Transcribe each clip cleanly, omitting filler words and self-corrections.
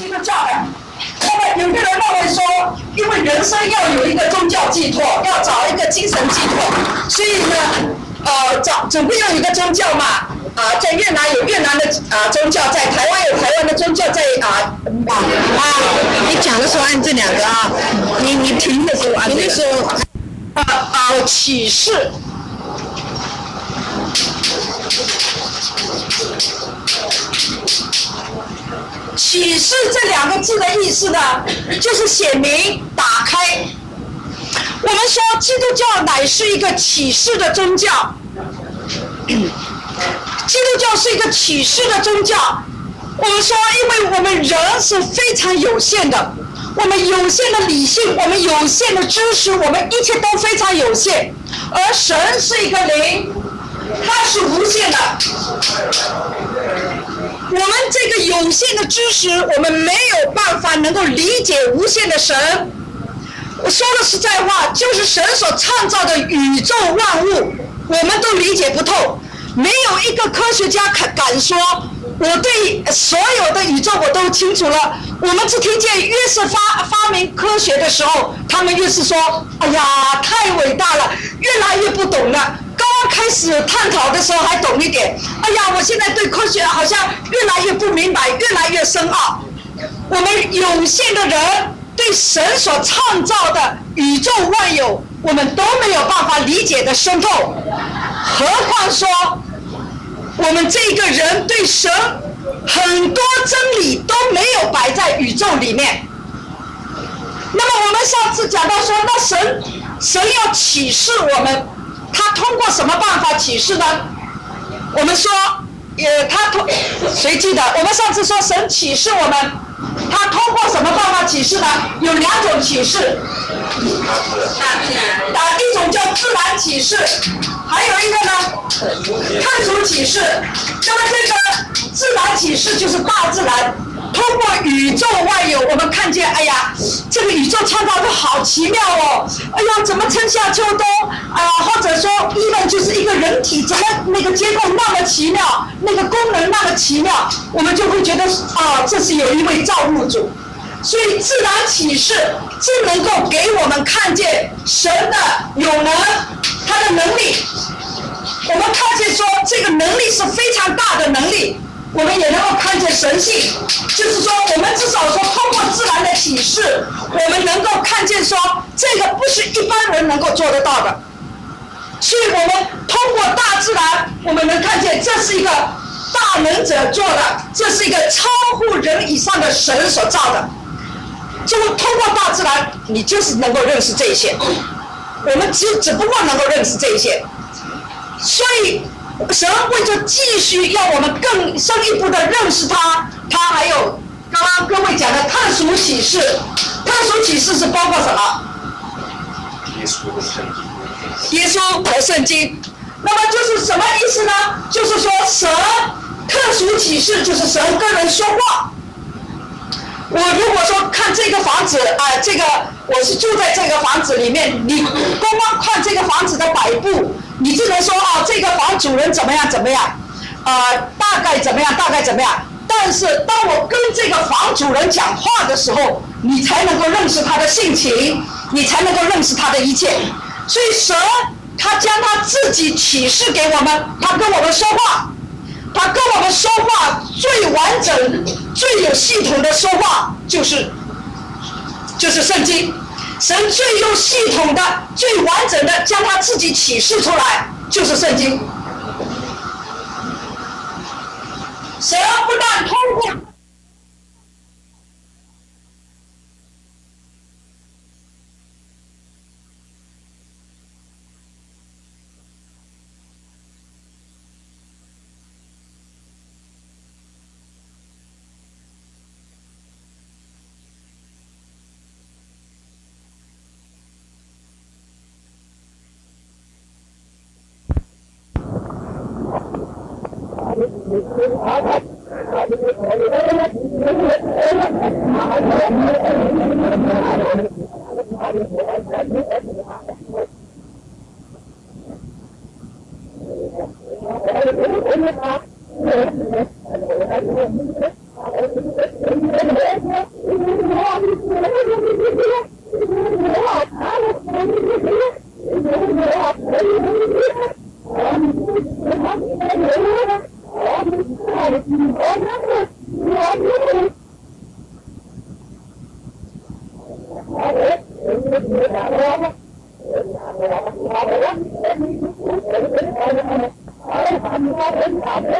基督教的。那么有的人认为说，因为人生要有一个宗教寄托，要找一个精神寄托，所以呢，总归要有一个宗教嘛。在越南有越南的宗教，在台湾有台湾的宗教，在你讲的时候按这两个啊，你停的时候按这个。停的时候， 启示。启示这两个字的意思呢，就是显明、打开。我们说基督教乃是一个启示的宗教，基督教是一个启示的宗教。我们说，因为我们人是非常有限的，我们有限的理性，我们有限的知识，我们一切都非常有限，而神是一个灵，它是无限的。我们这个有限的知识，我们没有办法能够理解无限的神。我说的实在话，就是神所创造的宇宙万物，我们都理解不透。没有一个科学家敢说，我对所有的宇宙我都清楚了。我们只听见越是发明科学的时候，他们越是说，哎呀，太伟大了，越来越不懂了。刚开始探讨的时候还懂一点，哎呀，我现在对科学好像越来越不明白，越来越深奥。我们有限的人对神所创造的宇宙万有，我们都没有办法理解的深透，何况说我们这个人对神很多真理都没有摆在宇宙里面。那么我们上次讲到说，那神要启示我们，他通过什么办法启示呢？我们说，谁记得？我们上次说神启示我们，他通过什么办法启示呢？有两种启示，一种叫自然启示，还有一个呢，特殊启示。那么这个自然启示就是大自然。通过宇宙万有，我们看见，哎呀，这个宇宙创造的好奇妙哦！哎呀，怎么春夏秋冬或者说even就是一个人体，怎么那个结构那么奇妙，那个功能那么奇妙，我们就会觉得这是有一位造物主。所以自然启示只能够给我们看见神的有能，他的能力。我们看见说这个能力是非常大的能力。我们也能够看见神性，就是说我们至少说通过自然的启示，我们能够看见说这个不是一般人能够做得到的。所以我们通过大自然，我们能看见这是一个大能者做的，这是一个超乎人以上的神所造的。就通过大自然，你就是能够认识这一些。我们只不过能够认识这一些，所以神为着继续要我们更深一步的认识他，他还有刚刚各位讲的特殊启示。特殊启示是包括什么？耶稣和圣经。那么就是什么意思呢？就是说神特殊启示就是神跟人说话。我如果说看这个房子这个我是住在这个房子里面，你光看这个房子的摆布，你只能说这个房主人怎么样怎么样，大概怎么样大概怎么样。但是当我跟这个房主人讲话的时候，你才能够认识他的性情，你才能够认识他的一切。所以神他将他自己启示给我们，他跟我们说话，他跟我们说话最完整最有系统的说话就是圣经。神最有系统的最完整的将他自己启示出来就是圣经。神不但通过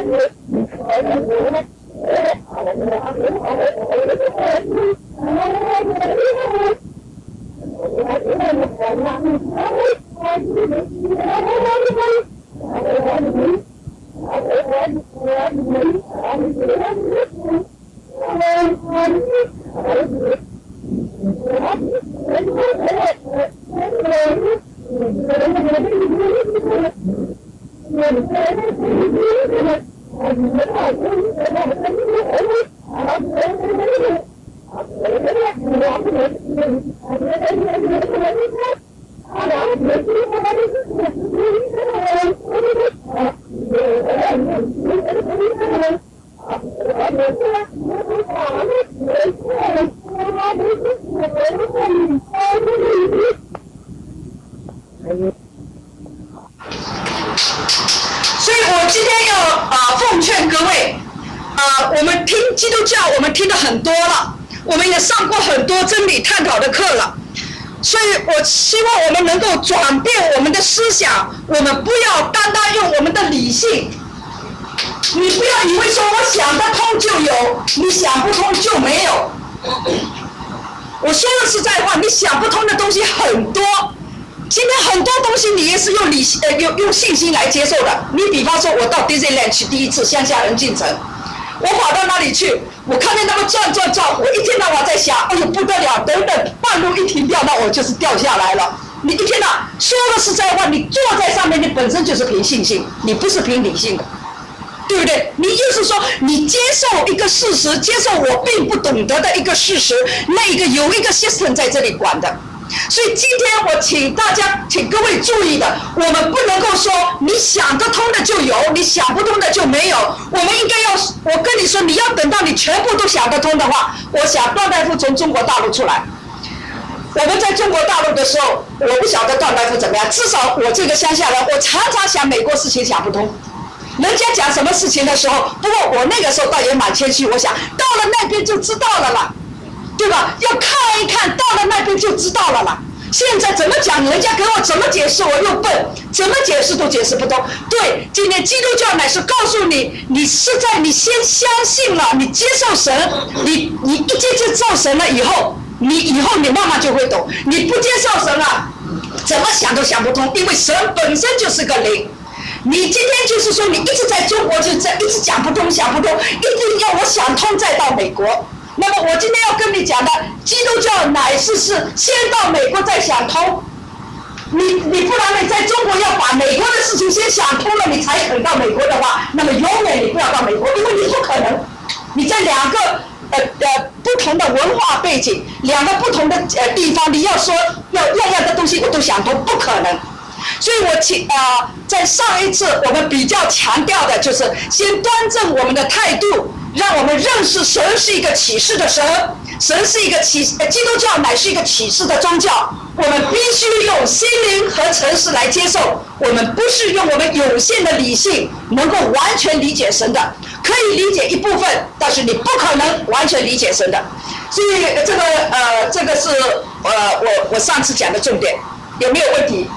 所以我今天要奉劝各位，我们听基督教，我们听的很多了，我们也上过很多真理探讨的课了，所以我希望我们能够转变我们的思想，我们不要单单用我们的理性。你不要以为说我想得通就有，你想不通就没有。我说的实在话，你想不通的东西很多。今天很多东西你也是用信心来接受的。你比方说，我到 Disneyland 去第一次乡下人进城，我跑到那里去，我看见他们转，我一天到晚在想，哎呦不得了，等等，半路一停掉，那我就是掉下来了。你一天到晚说的实在话，你坐在上面，你本身就是凭信心，你不是凭理性的。对不对？你就是说，你接受一个事实，接受我并不懂得的一个事实，那一个有一个 system 在这里管的。所以今天我请各位注意的，我们不能够说你想得通的就有，你想不通的就没有。我们应该要，我跟你说，你要等到你全部都想得通的话，我想段大夫从中国大陆出来。我们在中国大陆的时候，我不晓得段大夫怎么样，至少我这个乡下人，我常常想美国事情想不通。人家讲什么事情的时候，不过我那个时候倒也蛮谦虚，我想到了那边就知道了啦，对吧？要看一看，到了那边就知道了啦。现在怎么讲，人家给我怎么解释，我又笨，怎么解释都解释不通。对，今天基督教乃是告诉你，你是在你先相信了，你接受神，你一接受神了以后，你以后你慢慢就会懂。你不接受神了，怎么想都想不通，因为神本身就是个灵。你今天就是说，你一直在中国就一直讲不通，一定要我想通再到美国。那么我今天要跟你讲的，基督教乃是先到美国再想通。你不然你在中国要把美国的事情先想通了，你才肯到美国的话，那么永远你不要到美国，因为你不可能。你在两个不同的文化背景，两个不同的地方，你要说要样样的东西我都想通，不可能。所以我在上一次我们比较强调的就是先端正我们的态度，让我们认识神是一个启示的神，神是一个基督教乃是一个启示的宗教。我们必须用心灵和诚实来接受，我们不是用我们有限的理性能够完全理解神的，可以理解一部分，但是你不可能完全理解神的。所以这个是我上次讲的重点，有没有问题？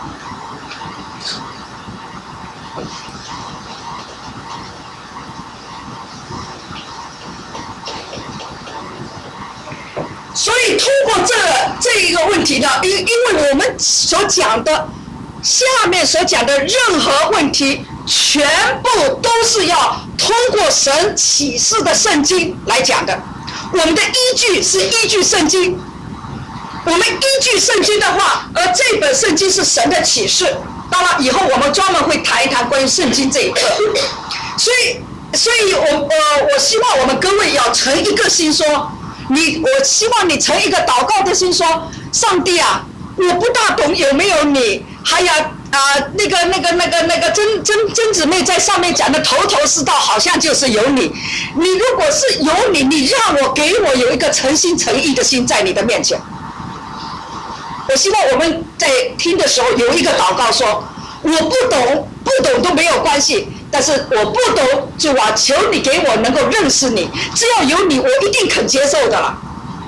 所以通过这一个问题呢，因为我们所讲的下面所讲的任何问题，全部都是要通过神启示的圣经来讲的。我们的依据是依据圣经，我们依据圣经的话，而这本圣经是神的启示。当然，以后我们专门会谈一谈关于圣经这一课。所以我希望我们各位要诚一个心说。我希望你成一个祷告的心说，上帝啊，我不大懂有没有你，还有那个曾姊妹在上面讲的头是道，好像就是有你。你如果是有你，你让我给我有一个诚心诚意的心在你的面前。我希望我们在听的时候有一个祷告说，我不懂都没有关系。但是我不懂，主啊，求你给我能够认识你，只要有你，我一定肯接受的了。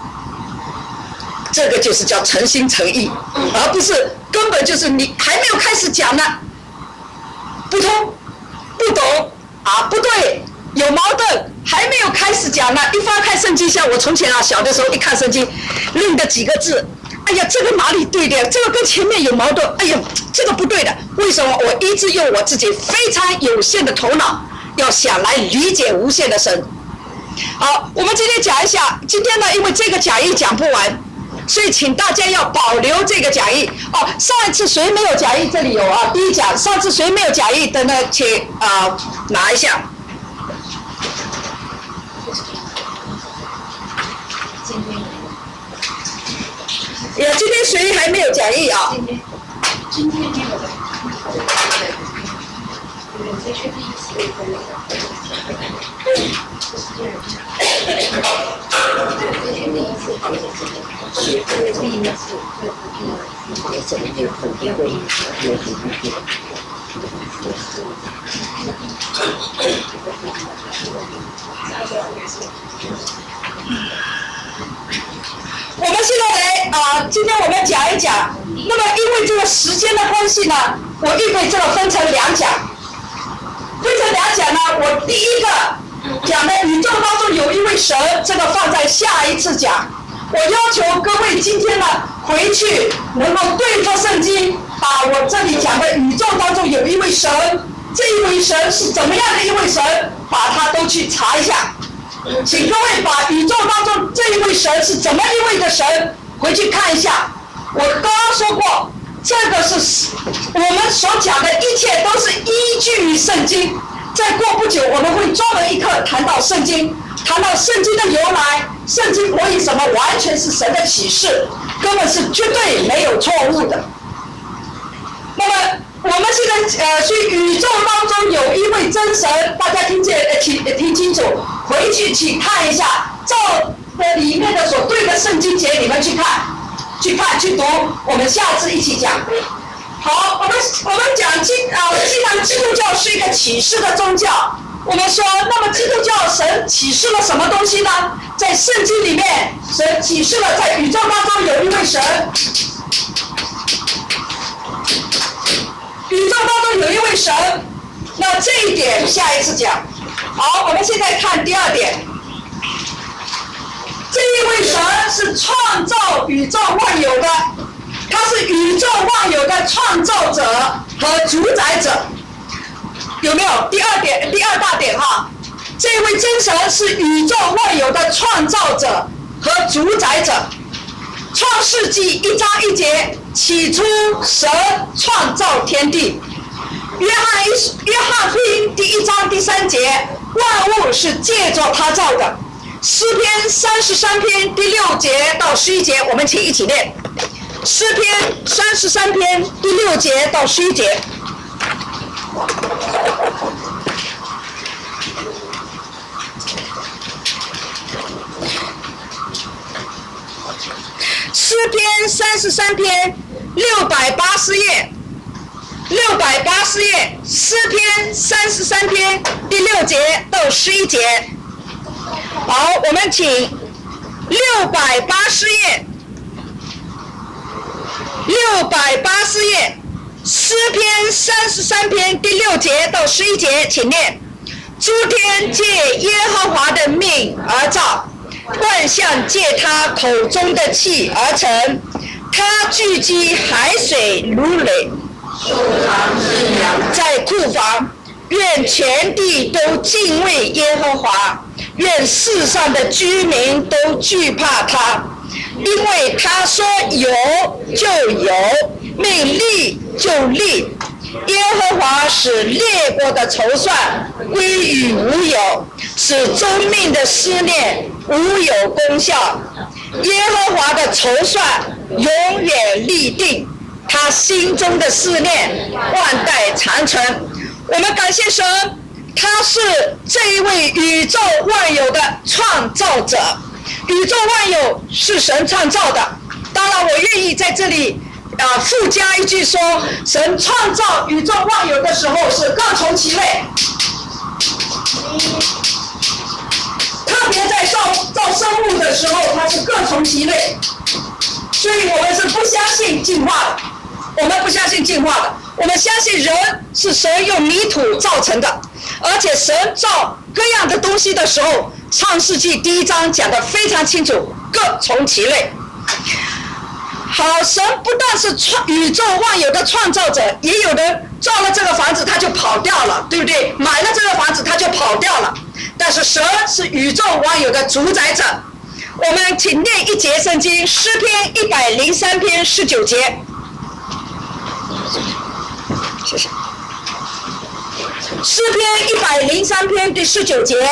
这个就是叫诚心诚意，而不是根本就是你还没有开始讲呢，不通、不懂、 不对，有矛盾，还没有开始讲呢。一翻开圣经，像我从前小的时候一看圣经，认的几个字，哎呀，这个哪里对的？这个跟前面有矛盾，哎呀，这个不对的。为什么？我一直用我自己非常有限的头脑，要想来理解无限的神。好，我们今天讲一下，今天呢，因为这个讲义讲不完，所以请大家要保留这个讲义。上一次谁没有讲义？这里有第一讲，上次谁没有讲义的呢？请拿一下。今天谁还没有讲义啊？今天没有的。我们现在来今天我们讲一讲。那么因为这个时间的关系呢，我预备这个分成两讲。分成两讲呢，我第一个讲的宇宙当中有一位神，这个放在下一次讲。我要求各位今天呢回去能够对着圣经，把我这里讲的宇宙当中有一位神，这一位神是怎么样的一位神，把它都去查一下。请各位把宇宙当中这一位神是怎么一位的神回去看一下。我刚刚说过，这个是我们所讲的一切都是依据于圣经。再过不久我们会专门一课谈到圣经，谈到圣经的由来，圣经为什么完全是神的启示，根本是绝对没有错误的。那么我们现在去宇宙当中有一位真神，大家听清楚，回去去看一下，照的里面的所对的圣经节，你们去看去读，我们下次一起讲。好，我们讲既然基督教是一个启示的宗教，我们说，那么基督教神启示了什么东西呢？在圣经里面，神启示了在宇宙当中有一位神，宇宙当中有一位神。那这一点下一次讲。好，我们现在看第二点。这一位神是创造宇宙万有的，他是宇宙万有的创造者和主宰者，有没有？第二大点这位真神是宇宙万有的创造者和主宰者。创世纪1章1节，起初神创造天地。约翰福音第1章第3节，万物是借着他造的。诗篇33篇第6节到11节，我们请一起念。诗篇33篇第6节到11节。诗篇33篇680页，680页，诗篇33篇第6节到11节。好，我们请680页，680页，诗篇33篇第6节到11节，请念。诸天借耶和华的命而造，万象借他口中的气而成。他聚集海水如垒，在库房。愿全地都敬畏耶和华，愿世上的居民都惧怕他，因为他说有就有，命立就立。耶和华使列国的筹算归于无有，使周命的思念无有功效。耶和华的筹算永远立定，他心中的思念万代长存。我们感谢神，他是这一位宇宙万有的创造者。宇宙万有是神创造的。当然我愿意在这里附加一句说，神创造宇宙万有的时候是各从其类，特别在造生物的时候它是各从其类，所以我们是不相信进化的。 我们不相信进化的，我们相信人是神用泥土造成的，而且神造各样的东西的时候，创世纪第1章讲得非常清楚，各从其类。好，神不但是宇宙万有的创造者，也有人造了这个房子他就跑掉了，对不对？买了这个房子他就跑掉了，但是神是宇宙万有的主宰者。我们请念一节圣经，诗篇103篇19节。谢谢。诗篇103篇第19节。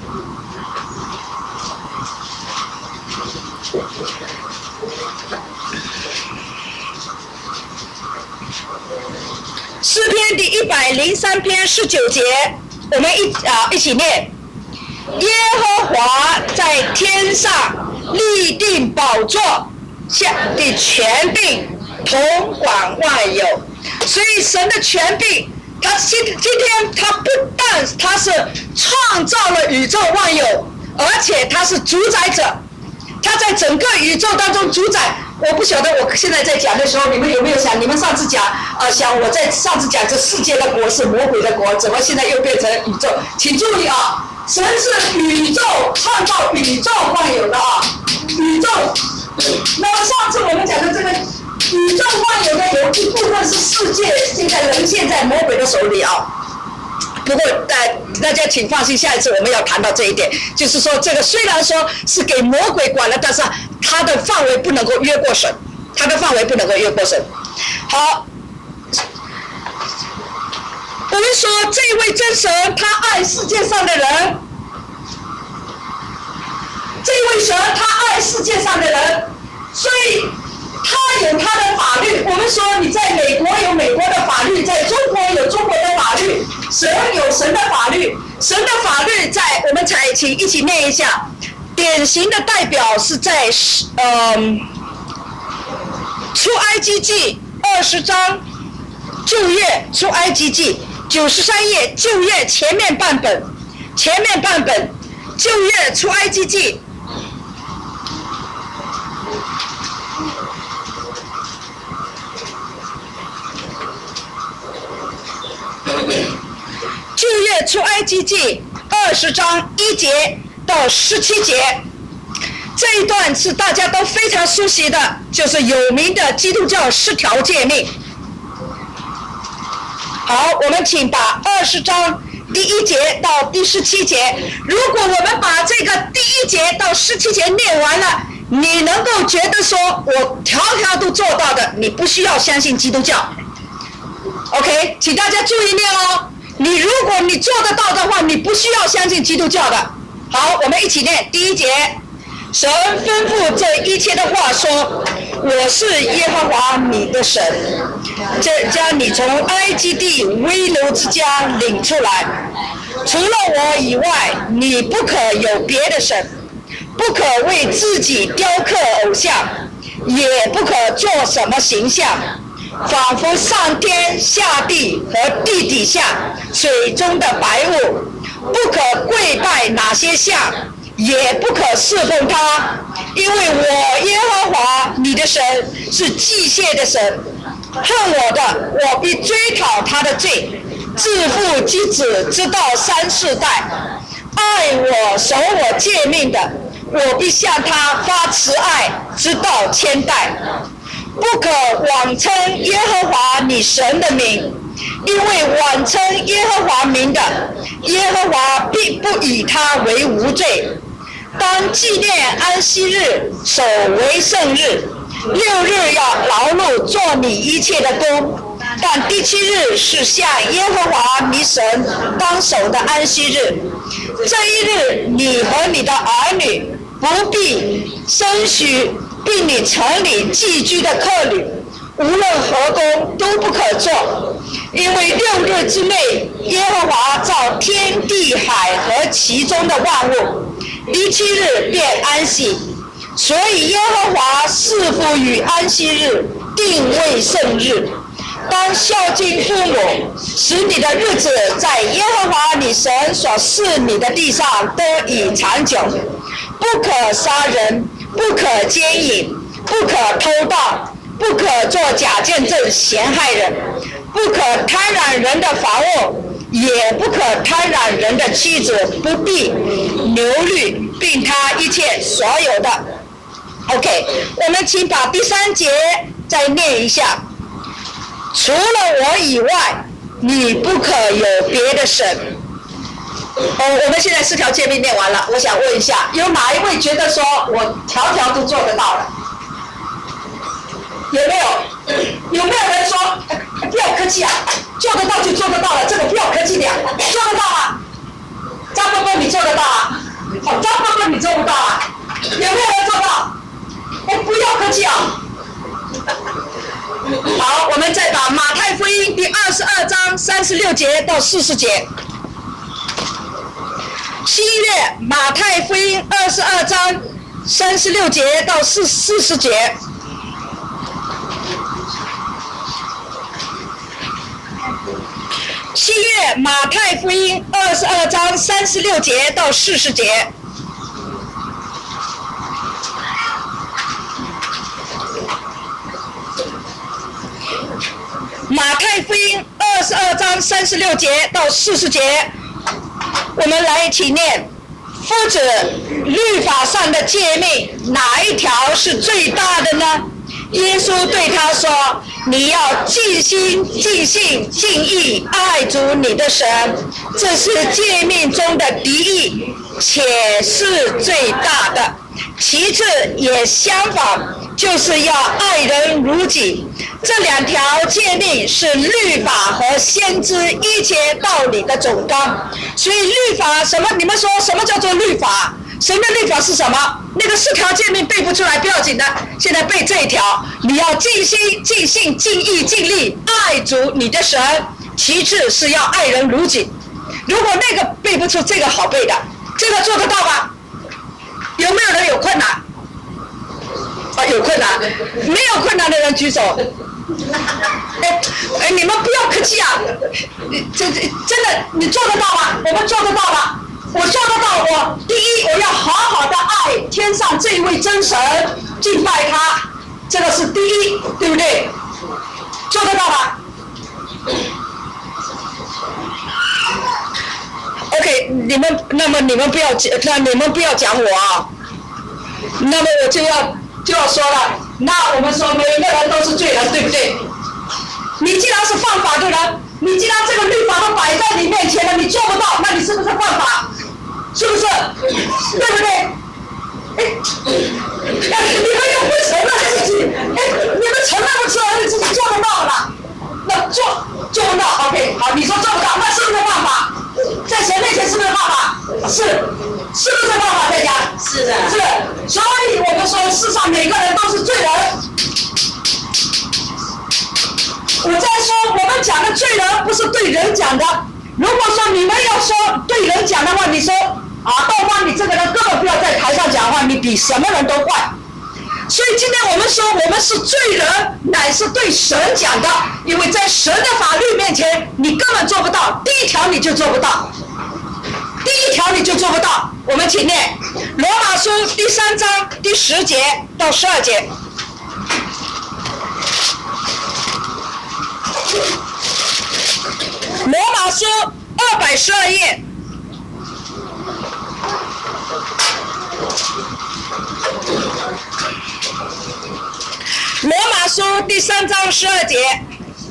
诗篇第103篇19节，我们一起念。耶和华在天上立定宝座下的权柄，统管万有。所以神的权柄，他今天他不但他是创造了宇宙万有，而且他是主宰者，他在整个宇宙当中主宰。我不晓得我现在在讲的时候，你们有没有想，你们上次讲想我在上次讲这世界的国是魔鬼的国，怎么现在又变成宇宙？请注意啊，神是宇宙创造宇宙万有的啊，宇宙。那么上次我们讲的这个宇宙万有的有一部分是世界现在沦陷在魔鬼的手里啊。不过大家请放心，下一次我们要谈到这一点，就是说这个虽然说是给魔鬼管了，但是它的范围不能够越过神，它的范围不能够越过神。好，我们说这位真神他爱世界上的人，这位神他爱世界上的人，所以他有他的法律。我们说你在美国有美国的法律，在中国有中国的法律，神有神的法律。神的法律在我们才请一起念一下，典型的代表是在出埃及记20章旧约，出埃及记93页旧约前面版本旧约出埃及记。旧约出埃及记20章1节到17节，这一段是大家都非常熟悉的，就是有名的基督教10条诫命。好，我们请把20章第1节到第17节，如果我们把这个第1节到17节念完了，你能够觉得说我条条都做到的，你不需要相信基督教。OK， 请大家注意念哦。如果你做得到的话，你不需要相信基督教的。好，我们一起念第1节。神吩咐这一切的话说：“我是耶和华你的神，将你从埃及地为奴之家领出来。除了我以外，你不可有别的神，不可为自己雕刻偶像，也不可做什么形象。”仿佛上天下地和地底下水中的白物，不可跪拜哪些像，也不可侍奉他，因为我耶和华你的神是忌械的神，恨我的，我必追讨他的罪，自父及子直到3、4代；爱我守我诫命的，我必向他发慈爱，直到1000代。不可妄称耶和华你神的名，因为妄称耶和华名的，耶和华必不以他为无罪。当纪念安息日，守为圣日。6日要劳碌做你一切的工，但第7日是向耶和华你神当守的安息日。这一日，你和你的儿女不必生育，并你城里寄居的客旅，无论何工都不可做，因为6日之内，耶和华造天地海和其中的万物，第7日便安息。所以耶和华赐福于安息日，定为圣日。当孝敬父母，使你的日子在耶和华你神所赐你的地上得以长久。不可杀人，不可奸淫，不可偷盗， 不可做假见证陷害人，不可贪婪人的房屋，也不可贪婪人的妻子、不地、牛驴，并他一切所有的。OK， 我们请把第3节再念一下。除了我以外，你不可有别的神。我们现在4条诫命念完了，我想问一下，有哪一位觉得说我条条都做得到了？有没有？有没有人说不要客气啊，做得到就做得到了，这个不要客气的呀，做得到啊？张伯伯你做得到啊？张伯伯你做不到啊？有没有人做到？不要客气啊！好，我们再把马太福音第22章36节到40节。7月马太福音22章36节到40节。7月马太福音22章36节到40节。马太福音22章36节到40节，我们来一起念。夫子，律法上的诫命哪一条是最大的呢？耶稣对他说：你要尽心、尽性、尽意爱主你的神，这是诫命中的第一，且是最大的。其次也相反，就是要爱人如己。这2条诫命是律法和先知一切道理的总纲。所以律法什么？你们说什么叫做律法？神的律法是什么？那个4条诫命背不出来不要紧的，现在背这一条，你要尽心、尽性、尽意、尽力爱主你的神。其次是要爱人如己。如果那个背不出，这个好背的，这个做得到吧？有没有人有困难？有困难，没有困难的人举手。你们不要客气啊！真的，你做得到吗？我们做得到吗？我做得到。我第一，我要好好的爱天上这一位真神，敬拜他，这个是第一，对不对？做得到吗 ？OK， 你们不要讲我啊。那么我就要说了，那我们说每一个人都是罪人，对不对？你既然是犯法的人，你既然这个律法都摆在你面前了，你做不到，那你是不是犯法？是不是？对不对？你们又不承认自己，你们承认不承认自己做得到了？那做不到 ，OK， 好，你说做不到，那是不是犯法？在神面前是不是犯法？是不是犯法？在家？是的。是，所以我们说世上每个人都是罪人。我在说我们讲的罪人不是对人讲的。如果说你们要说对人讲的话，你说豆花你这个人根本不要在台上讲话，你比什么人都坏。所以今天我们说我们是罪人，乃是对神讲的，因为在神的法律面前你根本做不到，第一条你就做不到，我们请念罗马书第3章第10节到12节。罗马书212页。罗马书第3章12节。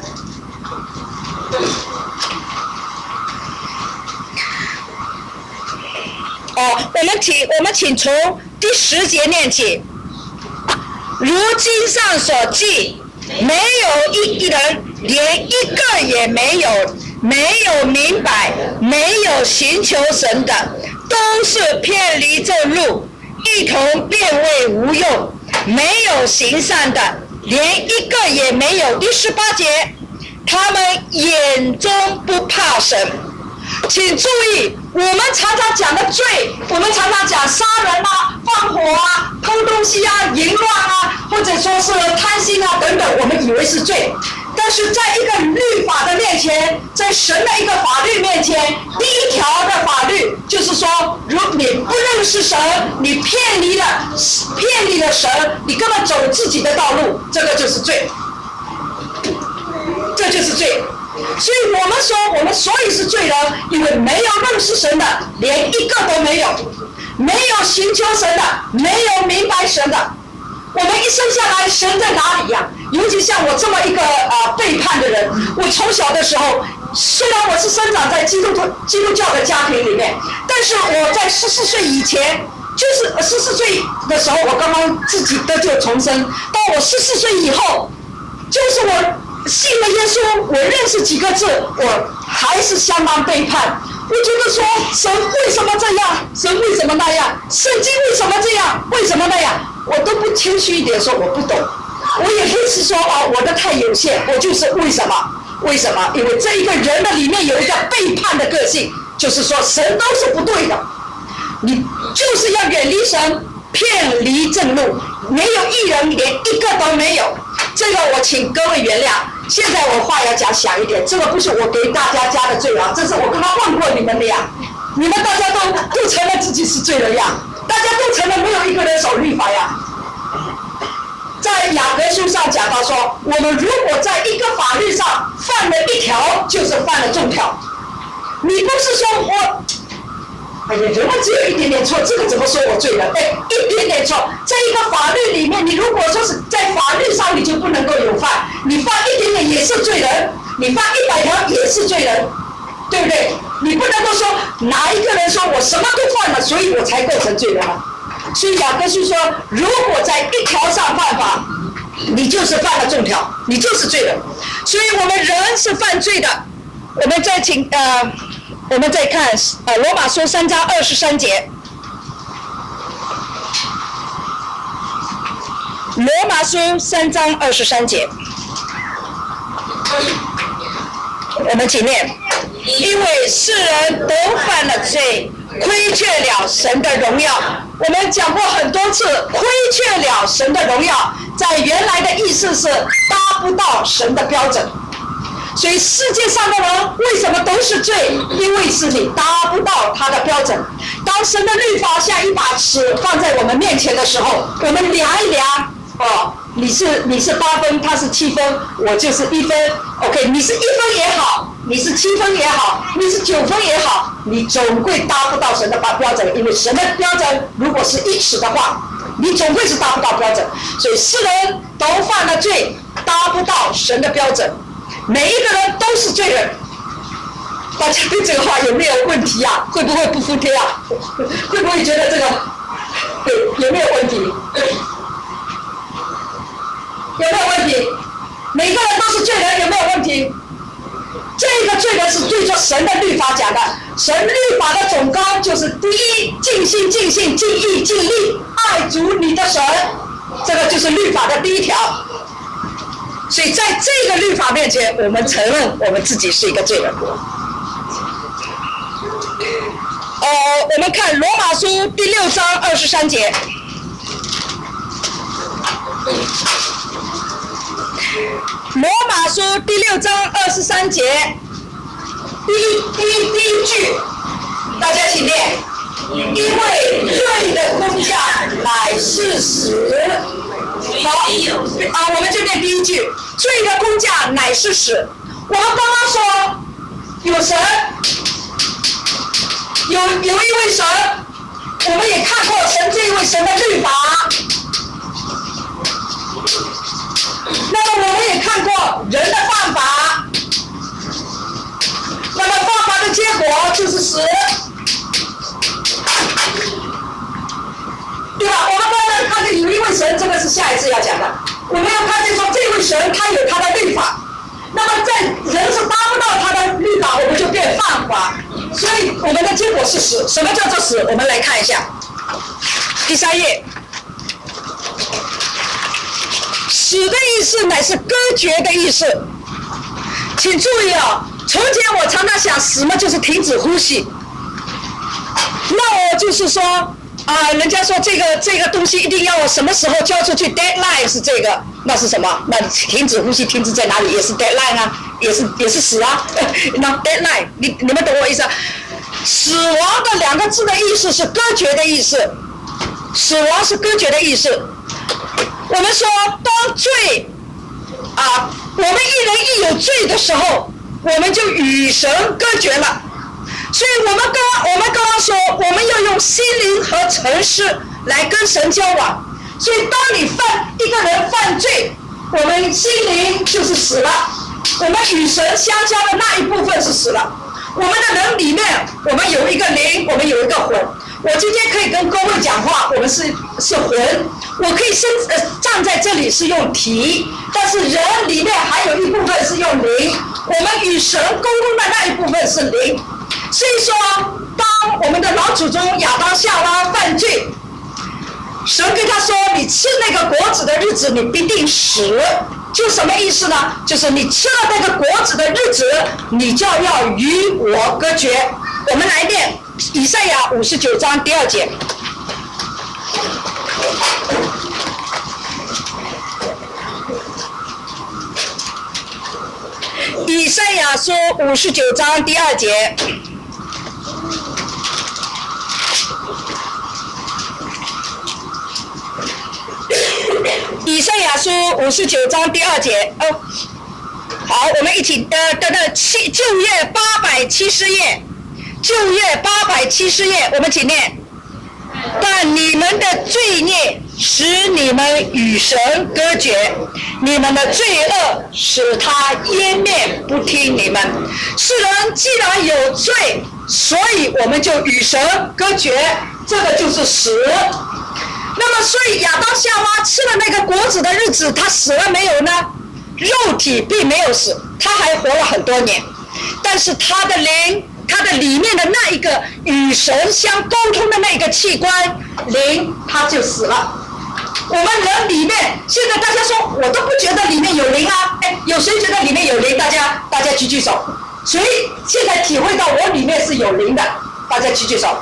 我们请从第10节念起。如经上所记，没有一人，连一个也没有明白，没有寻求神的，都是偏离正路，一同变为无用，没有行善的，连一个也没有。第18节，他们眼中不怕神。请注意，我们常常讲的罪，我们常常讲杀人啊、放火啊、偷东西啊、淫乱啊，或者说是贪心啊等等，我们以为是罪。但是在一个律法的面前，在神的一个法律面前，第一条的法律就是说，如你不认识神，你偏离了的神，你根本走自己的道路，这个就是罪，这就是罪。所以我们所以是罪人，因为没有认识神的，连一个都没有，没有寻求神的，没有明白神的。我们一生下来，神在哪里呀？尤其像我这么一个背叛的人，我从小的时候，虽然我是生长在基督教的家庭里面，但是我在14岁以前，就是14岁的时候，我刚刚自己得救重生。到我14岁以后，就是我信了耶稣，我认识几个字，我还是相当背叛。我觉得说，神为什么这样？神为什么那样？圣经为什么这样？为什么那样？我都不谦虚一点说我不懂，我也不是说我的太有限，我就是为什么？为什么？因为这一个人的里面有一个背叛的个性，就是说神都是不对的，你就是要远离神，偏离正路，没有一人，连一个都没有。这个我请各位原谅。现在我话要讲响一点，这个不是我给大家加的罪啊，这是我刚刚问过你们的呀，你们大家都承认自己是罪人呀，大家都承认没有一个人守律法呀。在雅各书上讲到说，我们如果在一个法律上犯了一条，就是犯了众条。你不是说我，哎呀，人们只有一点点错，这个怎么说我罪人？哎，一点点错，在一个法律里面，你如果说是在法律上你就不能够有犯，你犯一点点也是罪人，你犯100条也是罪人，对不对？你不能够说哪一个人说我什么都犯了，所以我才构成罪人啊。所以雅各书说，如果在一条上犯法，你就是犯了众条，你就是罪人。所以我们人是犯罪的。我们再看罗马书3章23节。罗马书3章23节，我们请念：因为世人都犯了罪，亏缺了神的荣耀。我们讲过很多次，亏缺了神的荣耀，在原来的意思是达不到神的标准。所以世界上的人为什么都是罪？因为是你达不到他的标准。当神的律法像一把尺放在我们面前的时候，我们量一量，你是8分，他是7分，我就是1分。OK， 你是1分也好，你是7分也好，你是9分也好，你总归达不到神的标准，因为神的标准如果是1尺的话，你总归是达不到标准。所以世人都犯了罪，达不到神的标准。每一个人都是罪人。大家对这个话有没有问题啊？会不会不服帖啊？会不会觉得这个对有没有问题？有没有问题？每个人都是罪人，有没有问题？这个罪人是对着神的律法讲的，神律法的总纲就是第一，尽心尽性尽意尽力爱主你的神，这个就是律法的第一条。所以在这个律法面前，我们承认我们自己是一个罪人。我们看罗马书第6章23节。罗马书第6章23节，第一句，大家请念：因为罪的工价乃是死。好，我们就念第一句，罪的工价乃是死。我们刚刚说有神，有一位神，我们也看过神这一位神的律法。那么我们也看过人的犯法，那么犯法的结果就是死，对吧？我们刚才看见有一位神，这个是下一次要讲的。我们要看见说这位神他有他的律法，那么在人是达不到他的律法，我们就变犯法，所以我们的结果是死。什么叫做死？我们来看一下第3页。死的意思乃是割绝的意思，请注意啊！从前我常常想，死嘛就是停止呼吸。那我就是说人家说这个东西一定要什么时候交出去 ，deadline 是这个，那是什么？那停止呼吸，停止在哪里？也是 deadline 啊，也是死啊。那 deadline， 你们懂我意思啊？死亡的2个字的意思是割绝的意思，死亡是割绝的意思。 我们说当罪我们一人一有罪的时候，我们就与神隔绝了。所以我们刚刚说，我们要用心灵和诚实来跟神交往。所以当你一个人犯罪，我们心灵就是死了，我们与神相交的那一部分是死了。我们的人里面，我们有一个灵，我们有一个魂。我今天可以跟各位讲话，我们是魂，我可以站在这里是用体，但是人里面还有一部分是用灵，我们与神沟通的那一部分是灵。所以说，当我们的老祖宗亚当夏娃犯罪，神跟他说：“你吃那个果子的日子，你必定死。”就什么意思呢？就是你吃了那个果子的日子，你就要与我隔绝。我们来念以赛亚59章第2节。以赛亚书59章第2节。以赛亚书59章第2节。好，我们一起旧约870页，旧约870页，我们请念。但你们的罪孽使你们与神隔绝，你们的罪恶使他湮灭，不听你们。世人既然有罪，所以我们就与神隔绝，这个就是死。那么，所以亚当夏娃吃了那个果子的日子，他死了没有呢？肉体并没有死，他还活了很多年，但是他的灵，他的里面的那一个与神相沟通的那个器官灵，他就死了。我们人里面，现在大家说，我都不觉得里面有灵啊！有谁觉得里面有灵？大家举举手。谁现在体会到我里面是有灵的？大家举举手。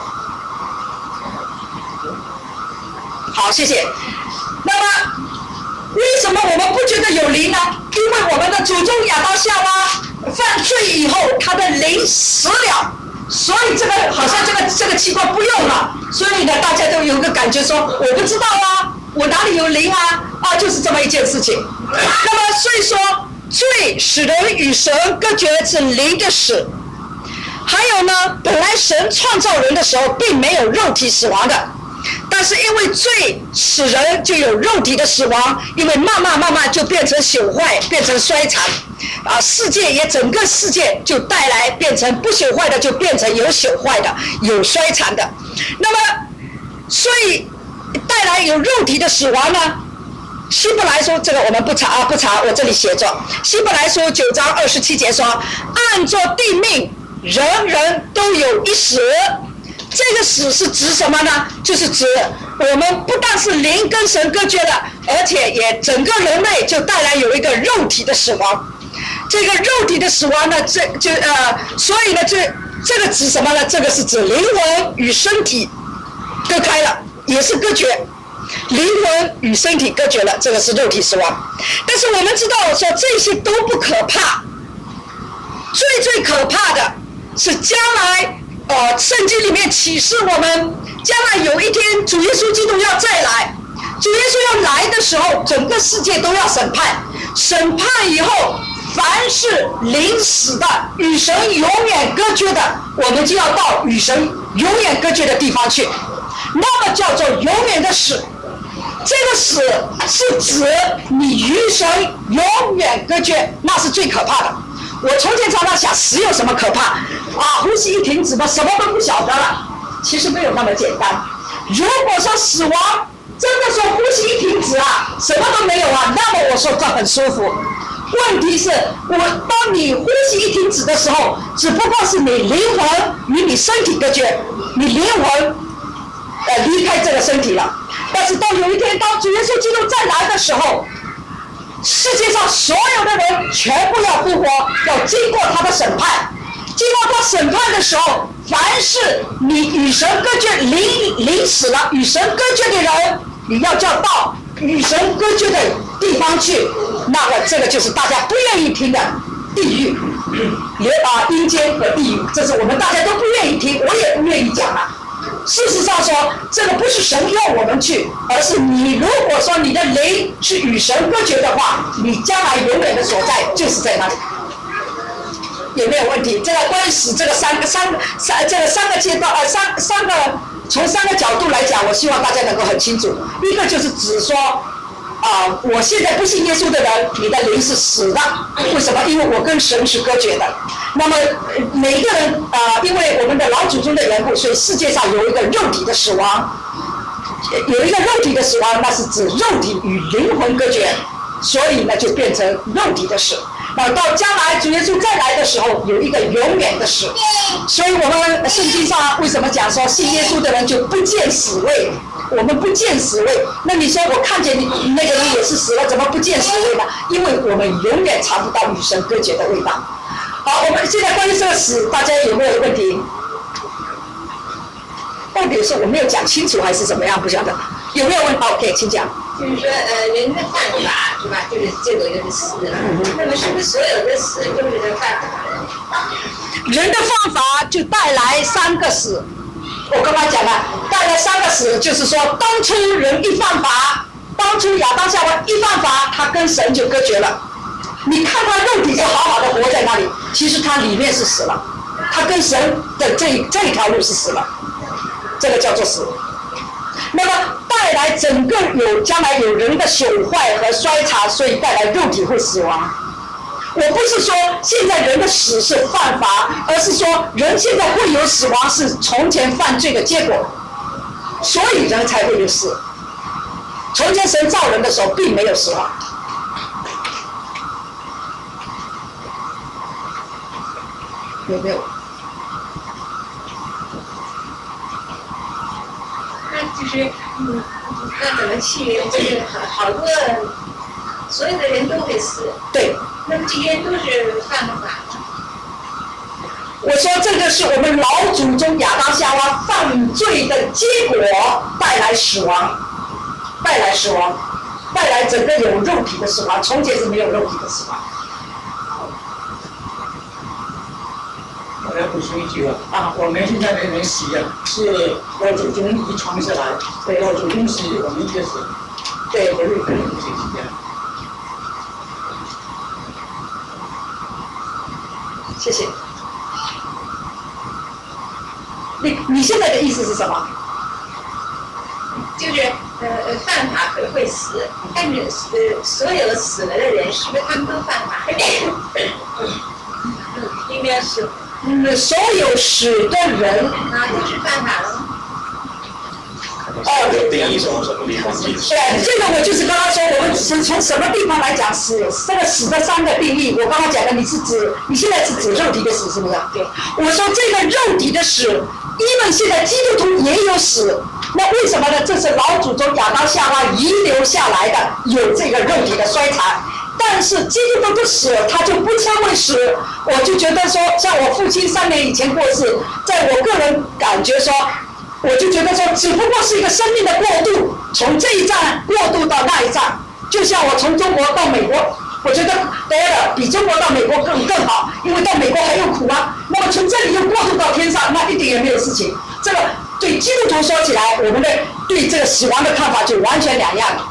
好，谢谢。那么，为什么我们不觉得有灵呢？因为我们的祖宗亚当夏娃犯罪以后，他的灵死了，所以这个好像这个器官不用了。所以呢，大家都有个感觉说，我不知道啊，我哪里有灵啊？就是这么一件事情。那么，所以说，罪使人与神隔绝是灵的死。还有呢，本来神创造人的时候，并没有肉体死亡的。但是因为罪使人就有肉体的死亡，因为慢慢就变成朽坏，变成衰残，世界也整个世界就带来变成不朽坏的，就变成有朽坏的，有衰残的。那么，所以带来有肉体的死亡呢？希伯来书这个我们不查，我这里写着，希伯来书9章27节说：“按着定命，人人都有一死。”这个死是指什么呢？就是指我们不但是灵跟神隔绝了，而且也整个人类就带来有一个肉体的死亡。这个肉体的死亡呢，所以呢，这个指什么呢？这个是指灵魂与身体割开了，也是隔绝。灵魂与身体隔绝了，这个是肉体死亡。但是我们知道说这些都不可怕，最可怕的是将来。圣经里面启示我们，将来有一天主耶稣基督要再来，主耶稣要来的时候，整个世界都要审判。审判以后，凡是临死的、与神永远隔绝的，我们就要到与神永远隔绝的地方去。那么叫做永远的死。这个死是指你与神永远隔绝，那是最可怕的。我从前常常想，死有什么可怕？呼吸一停止吧，什么都不晓得了。其实没有那么简单。如果说死亡真的说呼吸一停止什么都没有那么我说这很舒服。问题是，当你呼吸一停止的时候，只不过是你灵魂与你身体隔绝，你灵魂离开这个身体了。但是到有一天，当主耶稣基督再来的时候，世界上所有的人全部要复活，要经过他的审判。经过他审判的时候，凡是你与神隔绝、临死了与神隔绝的人，你要叫到与神隔绝的地方去。那么这个就是大家不愿意听的地狱，阴间和地狱，这是我们大家都不愿意听，我也不愿意讲事实上说，这个不是神要我们去，而是你如果说你的灵是与神隔绝的话，你将来永远的所在就是在那里。有没有问题？这个关于死这个三个阶段从三个角度来讲，我希望大家能够很清楚。一个就是指说，我现在不信耶稣的人，你的灵是死的。为什么？因为我跟神是隔绝的。那么每一个人因为我们的老祖宗的缘故，所以世界上有一个肉体的死亡，有一个肉体的死亡，那是指肉体与灵魂隔绝，所以呢就变成肉体的死。那到将来主耶稣再来的时候，有一个永远的死。所以我们圣经上为什么讲说信耶稣的人就不见死味？我们不见死味。那你说我看见你那个人也是死了，怎么不见死味呢？因为我们永远尝不到与神隔绝的味道。好，我们现在关于这个死，大家有没有问题？到底是我没有讲清楚还是怎么样？不晓得有没有问题 ？OK， 请讲。 就是说，人的犯法是吧？就是这个就是死了。那么是不是所有的死都是在犯法的？ 人的犯法就带来三个死。我刚才讲了，带来三个死，就是说，当初人一犯法，当初亚当夏娃一犯法，他跟神就隔绝了。你看他肉体是好好的活在那里，其实他里面是死了，他跟神的这一条路是死了，这个叫做死。那么带来整个将来有人的朽坏和衰残，所以带来肉体会死亡。我不是说现在人的死是犯法，而是说人现在会有死亡是从前犯罪的结果，所以人才会有死。从前神造人的时候并没有死亡。有没有？ 那就是那怎么去？就是好多所有的人都会死。 对。 那么这些都是犯了法。 我说这个是我们老祖宗亚当夏娃犯罪的结果，带来死亡，带来整个有肉体的死亡。从前是没有肉体的死亡。 我要补充一句我们现在的人死是老祖宗遗传下来，对，老祖宗死，我们也死， 对， 和日本人是一样。 谢谢。你现在的意思是什么？ 就是犯法可能会死，但是所有死了的人，是不是他们都犯法？应该是。 所有死的人都是犯法了吗？ 有定义从什么地方起？ 对，这个我就是刚刚说，我们是从什么地方来讲死？这个死的三个定义，我刚刚讲的，你现在是指肉体的死，是不是？对。我说这个肉体的死，因为现在基督徒也有死，那为什么呢？这是老祖宗亚当夏娃遗留下来的，有这个肉体的衰残。但是基督徒的死，他就不称为死。我就觉得说，像我父亲3年以前过世，在我个人感觉说，我就觉得说，只不过是一个生命的过渡，从这一站过渡到那一站。就像我从中国到美国，我觉得得了比中国到美国更好，因为到美国还有苦啊。那么从这里又过渡到天上，那一点也没有事情。这个对基督徒说起来，我们的对这个死亡的看法就完全两样了。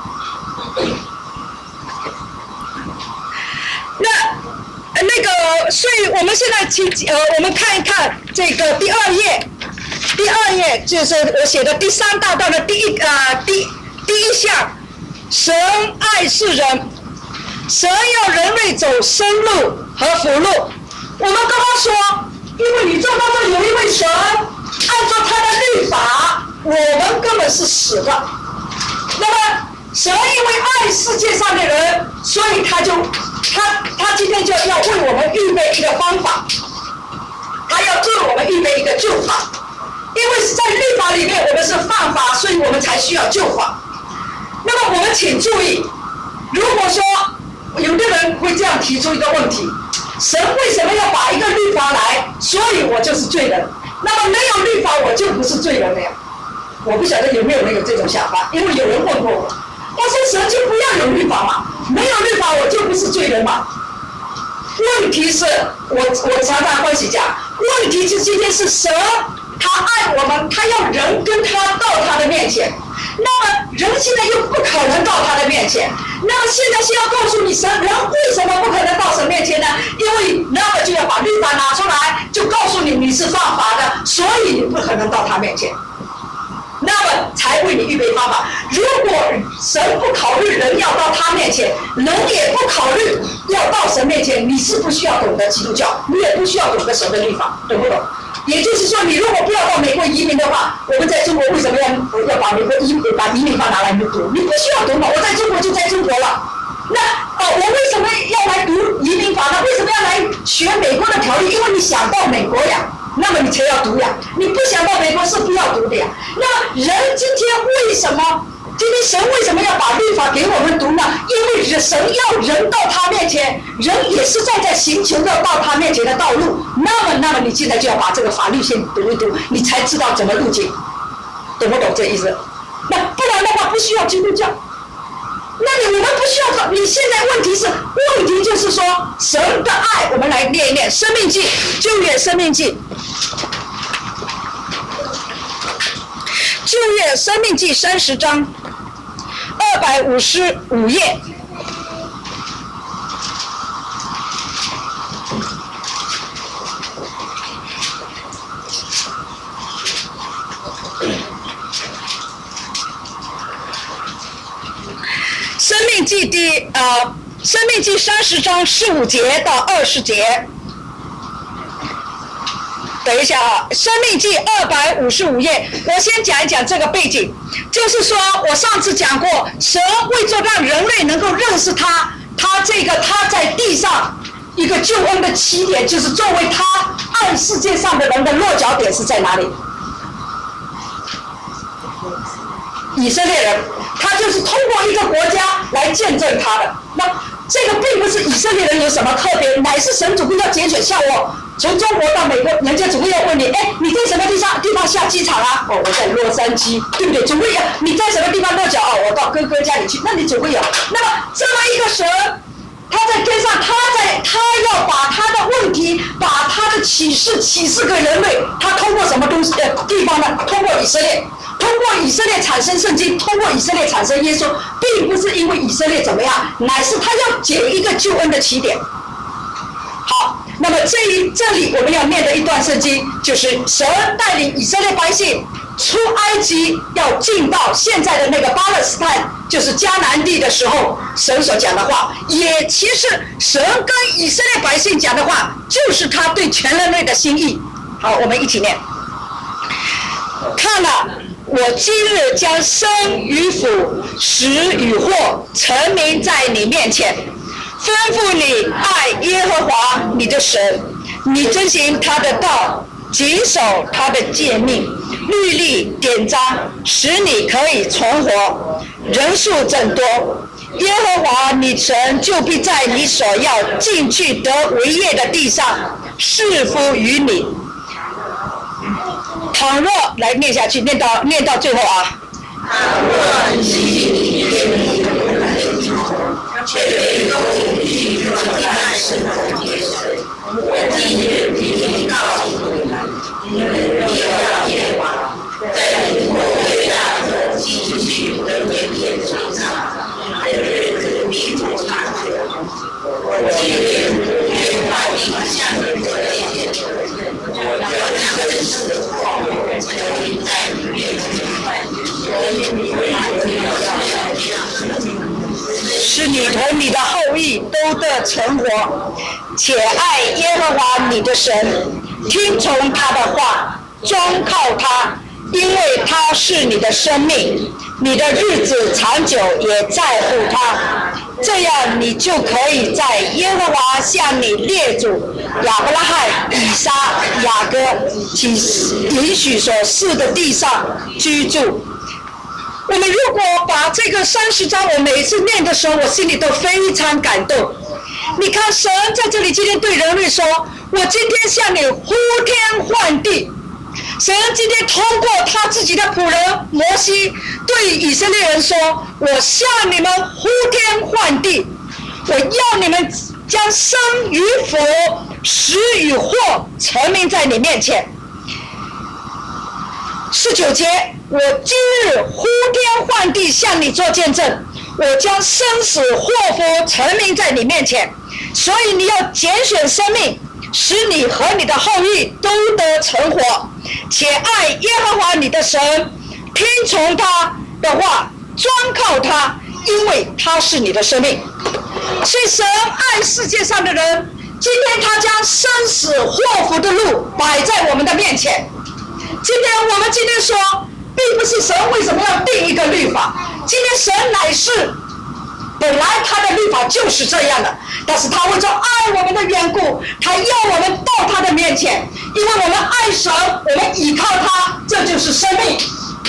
那个，所以我们现在我们看一看这个第二页就是我写的第3大段的第一项，神爱世人，神要人类走生路和福路。我们刚刚说，因为宇宙当中有一位神，按照他的律法，我们根本是死的。那么神因为爱世界上的人，所以他今天就要为我们预备一个方法，他要为我们预备一个救法。因为在律法里面我们是犯法，所以我们才需要救法。那么我们请注意，如果说有的人会这样提出一个问题，神为什么要把一个律法来，所以我就是罪人，那么没有律法我就不是罪人了呀？我不晓得有没有人有这种想法，因为有人问过我，他说神就不要有律法嘛，没有律法我就不是罪人嘛。问题是我常常欢喜讲，问题是今天是神他爱我们，他要人跟他到他的面前。那么人现在又不可能到他的面前，那么现在是要告诉你人为什么不可能到神面前呢？因为那么就要把律法拿出来，就告诉你是犯法的，所以你不可能到他面前。那么才为你预备方法。如果神不考虑人要到他面前，人也不考虑要到神面前，你是不需要懂得基督教，你也不需要懂得神的律法，懂不懂？也就是说，你如果不要到美国移民的话，我们在中国为什么要把美国把移民法拿来读？你不需要读嘛，我在中国就在中国了。那我为什么要来读移民法呢？为什么要来学美国的条例？因为你想到美国呀，那么你才要读呀。你不想到美国是不要读的呀。那人今天为什么？今天神为什么要把律法给我们读呢？因为神要人到他面前，人也是在寻求到他面前的道路。那么你现在就要把这个法律先读一读，你才知道怎么路径，懂不懂这意思？那不然的话不需要基督教。那我们不需要，你现在问题就是说神的爱，我们来念一念《生命记》，旧约《生命记》。旧约《生命记》30章255页。生命记30章15节到20节。等一下啊，生命记255页，我先讲一讲这个背景，就是说我上次讲过，神为着让人类能够认识他在地上一个救恩的起点，就是作为他爱世界上的人的落脚点是在哪里？以色列人，他就是通过一个国家来见证他的。那这个并不是以色列人有什么特别，乃是神主要拣选。像我从中国到美国，人家总会要问你，你在什么地方下机场啊？我在洛杉矶，对不对？总会有。你在什么地方落脚？我到哥哥家里去，那你总会有。那么这么一个神，他在天上，他要把他的问题，把他的启示给人类。他通过什么地方呢？通过以色列。通过以色列产生圣经，通过以色列产生耶稣，并不是因为以色列怎么样，乃是他要建一个救恩的起点。好，那么这里我们要念的一段圣经，就是神带领以色列百姓出埃及，要进到现在的那个巴勒斯坦，就是迦南地的时候，神所讲的话，也其实神跟以色列百姓讲的话，就是他对全人类的心意。好，我们一起念。看了，我今日将生与腐、死与祸陈明在你面前，吩咐你爱耶和华你的神，你遵行他的道，谨守他的诫命、律例、典章，使你可以存活，人数增多。耶和华你神就必在你所要进去得为业的地上赐福于你。倘若来念下去，念到最后啊。倘若你却被动地看神的结水，我今日必定告诉你们，你们必要灭亡，在你们最大的进去的面面上，你的日子必不长久。我今日愿把你们向你们的面前，我将真实的话陈明在你面前，使你同你的后裔都得存活，且爱耶和华你的神，听从他的话，专靠他，因为他是你的生命，你的日子长久也在乎他，这样你就可以在耶和华向你列祖亚伯拉罕、以撒、雅各允许所赐的地上居住。我们如果把这个30章，我每次念的时候，我心里都非常感动。你看，神在这里今天对人类说：“我今天向你呼天唤地。”神今天通过他自己的仆人摩西对以色列人说：“我向你们呼天唤地，我要你们将生与腐、死与祸陈明在你面前。” 19节，我今日呼天唤地向你做见证，我将生死祸福陈明在你面前，所以你要拣选生命，使你和你的后裔都得存活，且爱耶和华你的神，听从他的话，专靠他，因为他是你的生命。所以神爱世界上的人，今天他将生死祸福的路摆在我们的面前。我们今天说，并不是神为什么要定一个律法，今天神乃是本来他的律法就是这样的，但是他为着爱我们的缘故，他要我们到他的面前，因为我们爱神，我们倚靠他，这就是生命，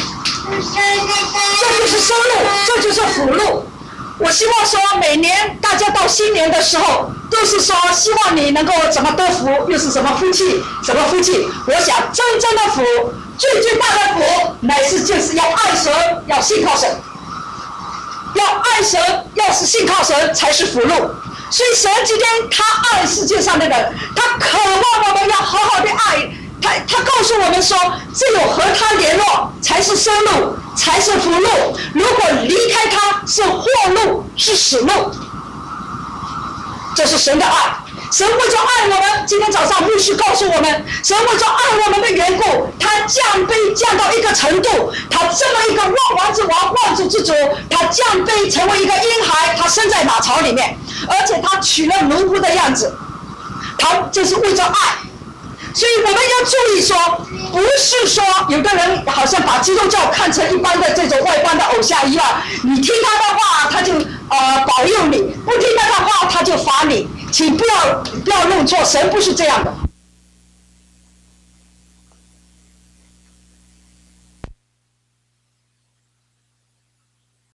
这就是生路，这就是福路。我希望说，每年大家到新年的时候，都是说希望你能够怎么得福，又是什么福气，什么福气。我想真正的福，最大的福，乃是就是要爱神，要信靠神，要爱神，要是信靠神才是福路。所以神今天他爱世界上的人，他渴望我们要好好的爱。他告诉我们说，只有和他联络才是生路，才是福路。如果离开他是祸路，是死路。这是神的爱。神为着爱我们，今天早上牧师告诉我们，神为着爱我们的缘故，他降卑降到一个程度，他这么一个万王之王、万主之主，他降卑成为一个婴孩，他生在马槽里面，而且他取了奴仆的样子，他就是为着爱。所以我们要注意说，不是说有的人好像把基督教看成一般的这种外观的偶像一样，你听他的话他就保佑你，不听他的话他就罚你，请不要弄错，神不是这样的。